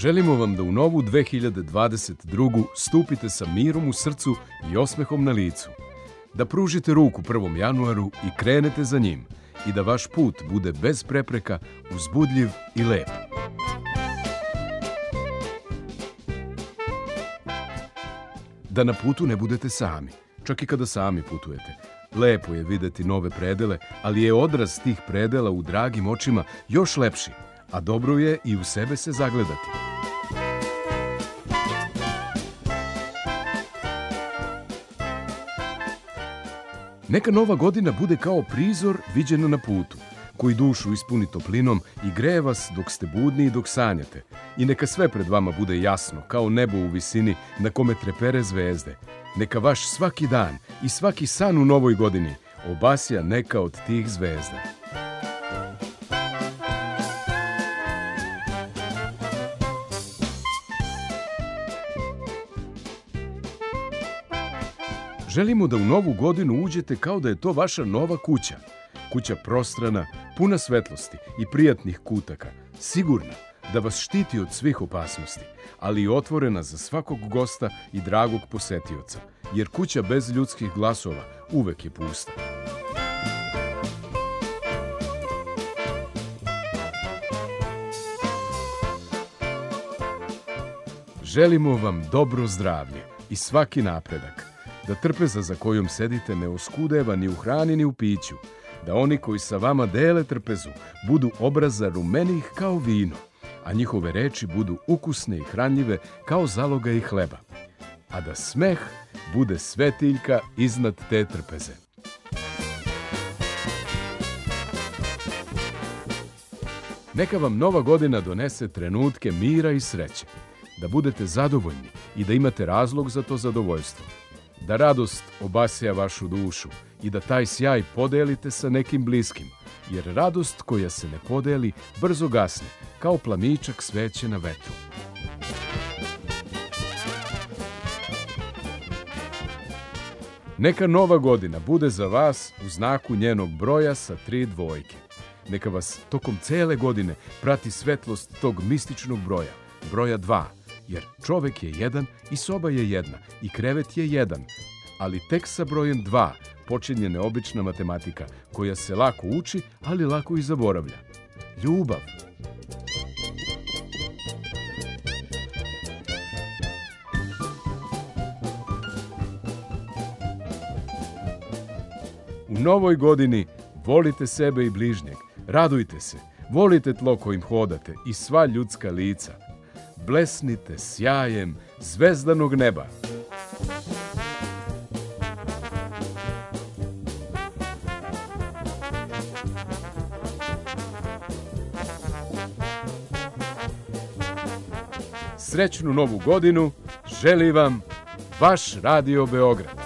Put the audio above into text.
Želimo vam da u novu 2022. stupite sa mirom u srcu i osmehom na licu. Da pružite ruku 1. januaru i krenete za njim i da vaš put bude bez prepreka, uzbudljiv i lep. Da na putu ne budete sami, čak i kada sami putujete. Lepo je videti nove predele, ali je odraz tih predela u dragim očima još lepši, a dobro je i u sebe se zagledati. Neka nova godina bude kao prizor viđen na putu, koji dušu ispuni toplinom i greje vas dok ste budni i dok sanjate. I neka sve pred vama bude jasno, kao nebo u visini na kome trepere zvezde. Neka vaš svaki dan i svaki san u novoj godini obasja neka od tih zvezda. Želimo da u novu godinu uđete kao da je to vaša nova kuća. Kuća prostrana, puna svetlosti i prijatnih kutaka, sigurna da vas štiti od svih opasnosti, ali i otvorena za svakog gosta i dragog posetioca, jer kuća bez ljudskih glasova uvek je pusta. Želimo vam dobro zdravlje i svaki napredak, da trpeza za kojom sedite ne oskudeva ni u hrani ni u piću, da oni koji sa vama dele trpezu budu obraza rumenih kao vino, a njihove reči budu ukusne i hranljive kao zaloga i hleba, a da smeh bude svetiljka iznad te trpeze. Neka vam nova godina donese trenutke mira i sreće, da budete zadovoljni i da imate razlog za to zadovoljstvo, da radost obasja vašu dušu i da taj sjaj podelite sa nekim bliskim, jer radost koja se ne podeli brzo gasne, kao plamičak sveće na vetru. Neka nova godina bude za vas u znaku njenog broja sa 3 dvojke. Neka vas tokom cele godine prati svetlost tog mističnog broja, broja 2, jer čovek je jedan i soba je jedna i krevet je jedan, ali tek sa brojem 2 počinje neobična matematika koja se lako uči, ali lako i zaboravlja. Ljubav. U novoj godini volite sebe i bližnjeg, radujte se, volite tlo kojim hodate i sva ljudska lica. Blesnite sjajem zvezdanog neba. Srećnu novu godinu želi vam vaš Radio Beograd.